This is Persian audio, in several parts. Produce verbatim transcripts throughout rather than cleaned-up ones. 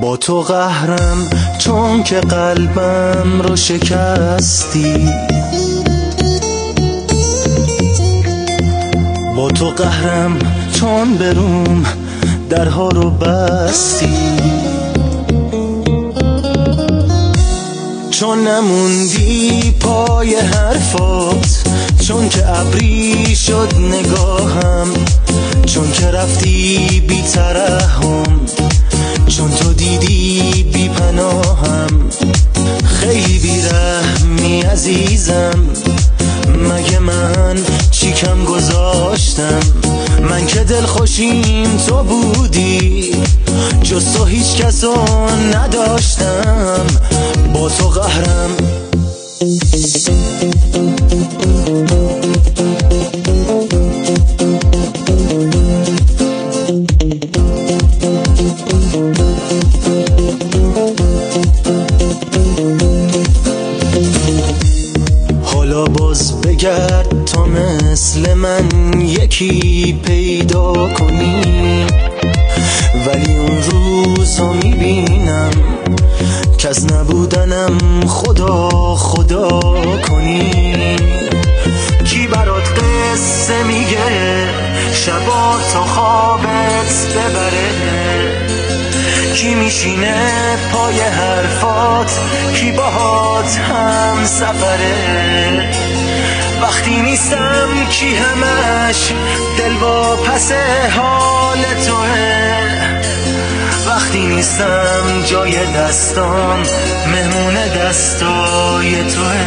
با تو قهرم چون که قلبم رو شکستی، با تو قهرم چون بروم درها رو بستی، چون نموندی پای حرفات، چون که ابری شد نگاهم، چون که رفتی بی ترحم، چون تو دیدی بی پناهم. خیلی بی رحمی عزیزم، مگه من چی کم گذاشتم؟ من که دلخوشیم تو بودی، جز تو هیچ کسو نداشتم. با تو قهرم حالا باز بگرد تا مثل من یکی پیدا کنی، ولی اون روزا میبینم که از نبودنم خدا خدا کنی. کی برات قصه میگه شبا تا خوابت ببره، کی میشینه پای حرفات، کی باهات هم سفره. وقتی نیستم کی همش دل با پس حال توه، وقتی نیستم جای دستام مهمون دستای توه.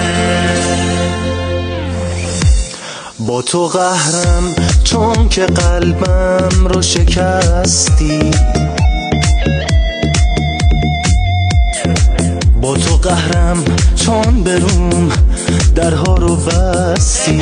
با تو قهرم چون که قلبم رو شکستی، با تو قهرم چون بروم درها رو بستی،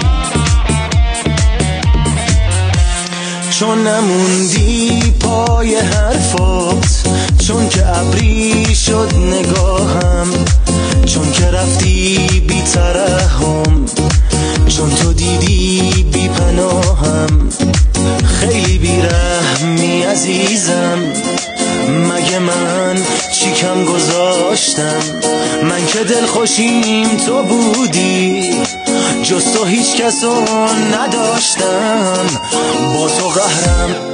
چون نموندی پای حرفات، چون که ابری شد نگاهم، چون که رفتی بی ترحم، چون تو دیدی بی پناهم. خیلی بی رحمی عزیزم، مگه من چی کم گذاشتم؟ من که دلخوشیم تو بودی، جز تو هیچ کسو نداشتم. با تو قهرم